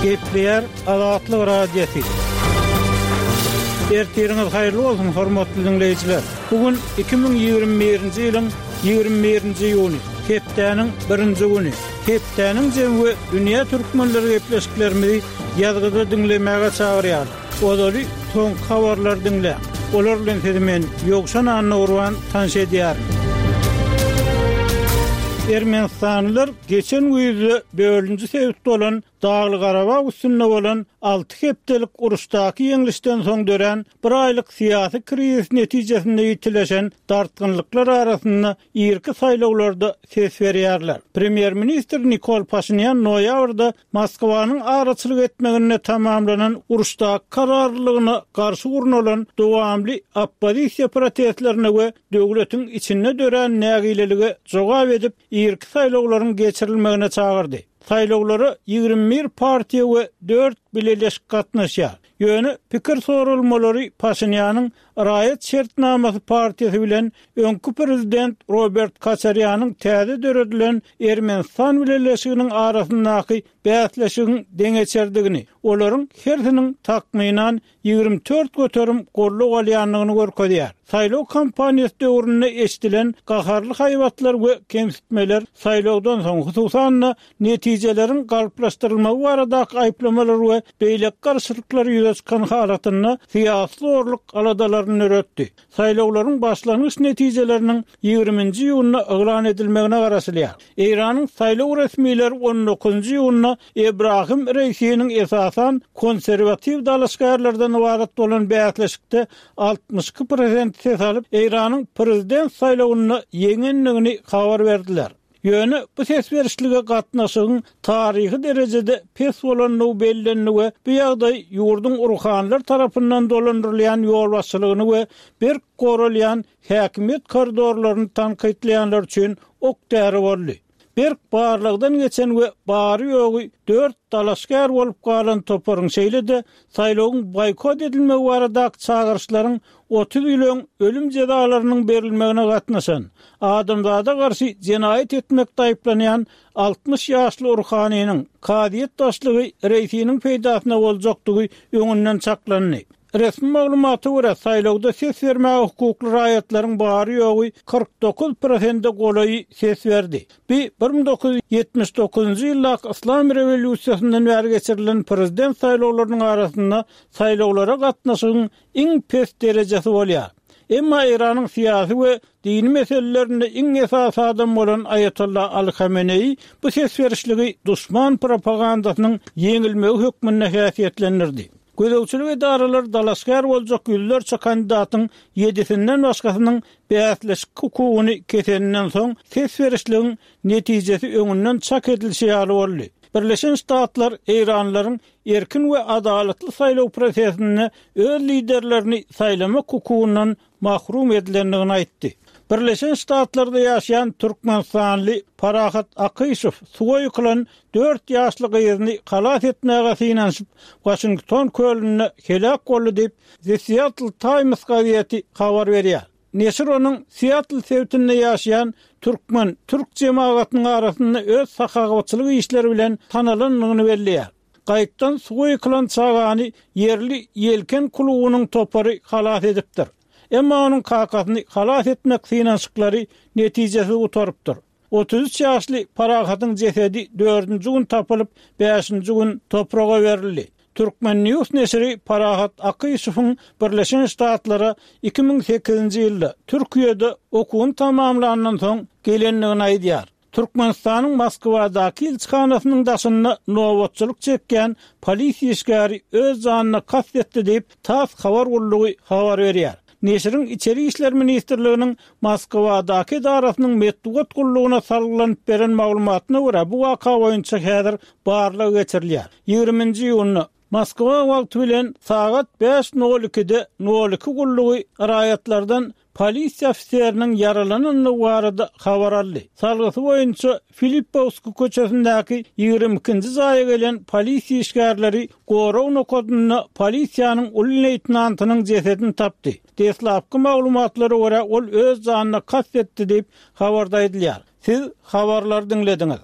Gepleyer Azatlyk Radiosu. Ertiriniz hayırlı olsun hormatly dinleyijiler. Bugün 2021-nji ýylyň 21-nji ýuny, hepdeniň 1-nji güni. Hepdeniň jemgy dünýä türkmenleri gepleşiklerimizi ýazgyda dinlemäge çagyrýar. Odaly soň habarlar dinle. Olar bilen men Ýogşan Annurwan tanış edýär. Ermenistanlylar geçen güýde bölünji sebäpli bolan Dağlı Qarabağ üstünde bolan 6 hepdelik uruşdaky ýeňilişden soň dören bir aýlyk syýasy krizis netijesinde ýitileşen dartgynlyklar arasynda ýerki saýlawlarda ses berýärler. Premier ministr Nikol Paşinyan noýabrda Moskwanyň araçylyk etmegine tamamlanan uruşdaky kararlylygyna garşy gurnulan dowamly oppozisiýa protestlerine we döwletiň içinde dören nägilelige jogap edip ýerki saýlawlaryň geçirilmegine çagyrdy. Saýlawlara 21 partiýa we 4 bileşik gatnaşýar. Ýöne pikir sorulmalary Paşinyanyň Raýat şertnamasy partiýasy bilen öňkü prezident Robert Kaçaryanyň täze döredilen Ermenistan bileşiginiň arasyndaky bäsleşigiň deňeçerdigini, olaryň hersiniň takmynan 24 göterim golluk alýanlygyny görkezýär. Saýlaw kampaniýasy döwründe eşdilen gaharly haýbatlar we kemsitmeler saýlawdan soň hususan netijelerin galplaşdyrylmagy baradaky aýplamalar we beýlek garşylyklary ýüze çykan halatyny syýasy zorluk aladalaryny öretdi. Saýlawlaryň başlanyş netijeleriniň 20-nji ýylyna eglan edilmegine garaşylýar. Iranyň saýlaw resmiýleri 19-njy ýylyna Ebrahim Reýsiniň esasan konserwatiw dalaşgarlardan ibaret bolan bäsleşikde 62% ses alyp Iranyň prezident saýlawyny ýeňenligini habar berdiler. Ýöne bu ses berişlige gatnaşygyň taryhy derejede pes bolanyny bellenli we bu ýagdaý ýurdun urhanlar tarapyndan dolandyrylýan ýol başçylygyny we bir gorulýan häkimet koridorlaryny tanqidleýänler üçin ok däri boldy. Bir barlygdan geçen we bary ýogy 4 dalaşgar bolup galan toparyň şeýlede saýlawyň boykot edilmegi baradaky çagyrşlaryň 30 ýylyň ölüm jazalarynyň berilmegine gatnaşan, adamzada garşy jenaýet etmekde aýplanýan 60 ýaşly Urhanynyň kadiýet daşlygy reýsiniň peýdasyna boljakdygy öňünden çaklandy. Resmi maglumaty görä saýlawda ses bermäge hukukly raýatlaryň bary ýogy 49% golaý ses berdi. 1979-njy ýylda İslam rewolýusiýasyndan bäri geçirilen prezident saýlawlarynyň arasynda saýlawlara gatnaşygyň iň pes derejesi bolýar. Emma Iranyň syýasy we dini meselelerinde iň esas adam bolan Ayatollah Ali Khamenei bu ses berişligi duşman propagandasynyň ýeňilmegi hökmüne häsiýetlendirdi. Gözäwçilik edaralar dalaşgar boljak ýyllarça kandidatyň 7-sinden başgasynyň bäsleşik hukugyny keseninden soň ses berişligiň netijesi öňünden çak edilşi ýaly boldy. Birleşen Ştatlar Eýranlaryň erkin we adalatly saýlaw prosesini öz liderlerini saýlamak hukugundan mahrum edilendigini aýtdy. Birleşen Ştatlarda ýaşaýan Türkmenistanly Parahat Akyshew suwy kılan 4 ýaşly gyzyny halat etmäge synanyp Washington kölüne helak boldy diýip The Seattle Times gazetesi habar berýär. Neşir onun Seattle sewtinde ýaşaýan Türkmen Türk jemagynyň arasynda öz sahagawçylyk işleri bilen tanalanyny belliýär. Gaýtdan suwy kılan çagany yerli ýelken klubynyň topary halat edipdir. Emma onuň kakasyny halat etmek synanyşyklary netijesi utarypdyr. 33 ýaşly Parahatyň jesedi 4-nji gün tapylyp 5-nji gün topraga berildi. Türkmen News neşri Parahat Akyshewiň Birleşen Ştatlara 2008-nji ýylda Türkiýede okuwyn tamamlanandan soň gelenligini aýdýar. Türkmenistanyň Moskwadaky elçixanasynyň daşynda nowatçylyk çekken polisiýa işgäri öz janyna kastetdi diýip TASS habar gurulugy habar berýär. Neşriň içeri işler ministrliginiň Moskwadaky darasynyň medeniýet gurulugyna salgylanyp beren maglumatyna görä bu waka boýunça häzir barlygy geçirilýär. 20-nji ýylyny Moskwa wagty bilen saat 5:02-de 02 gurulugy raýatlardan polisiýa ofisiýeriniň yaralananyny barada habar aldy. Salgysy boýunça Filippovski köçesindäki 22-nji zaýa gelen polisiýa işgärleri Gorovno koduny polisiýanyň ulu leytenantynyň jesedini tapdy. Deslapky maglumatlara görä ol öz janyna kastetdi diýip habarda edilýär. Siz habarlar dinlediňiz.